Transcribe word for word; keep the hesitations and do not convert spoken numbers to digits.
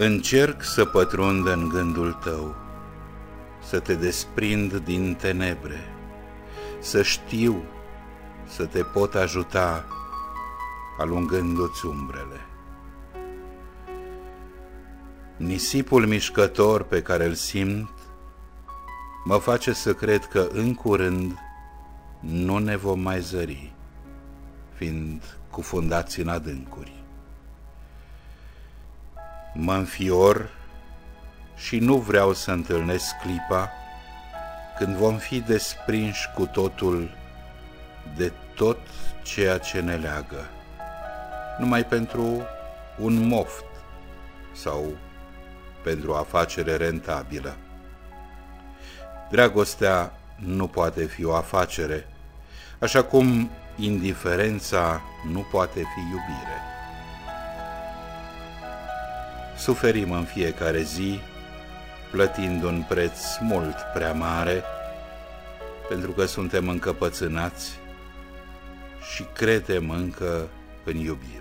Încerc să pătrund în gândul tău, să te desprind din tenebre, să știu să te pot ajuta alungându-ți umbrele. Nisipul mișcător pe care îl simt mă face să cred că în curând nu ne vom mai zări, fiind cufundați în adâncuri. Mă înfior și nu vreau să întâlnesc clipa când vom fi desprinși cu totul de tot ceea ce ne leagă, numai pentru un moft sau pentru o afacere rentabilă. Dragostea nu poate fi o afacere, așa cum indiferența nu poate fi iubire. Suferim în fiecare zi, plătind un preț mult prea mare, pentru că suntem încăpățânați și credem încă în iubire.